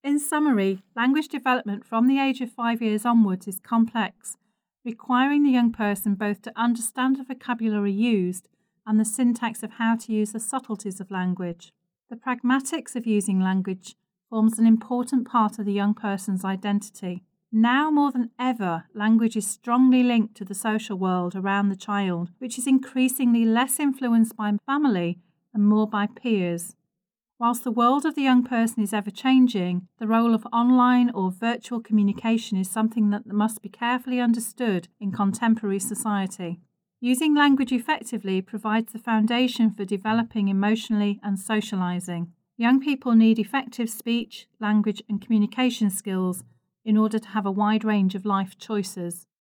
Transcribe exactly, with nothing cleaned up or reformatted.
In summary, language development from the age of five years onwards is complex, requiring the young person both to understand the vocabulary used and the syntax of how to use the subtleties of language. The pragmatics of using language forms an important part of the young person's identity. Now more than ever, language is strongly linked to the social world around the child, which is increasingly less influenced by family and more by peers. Whilst the world of the young person is ever-changing, the role of online or virtual communication is something that must be carefully understood in contemporary society. Using language effectively provides the foundation for developing emotionally and socializing. Young people need effective speech, language, and communication skills in order to have a wide range of life choices.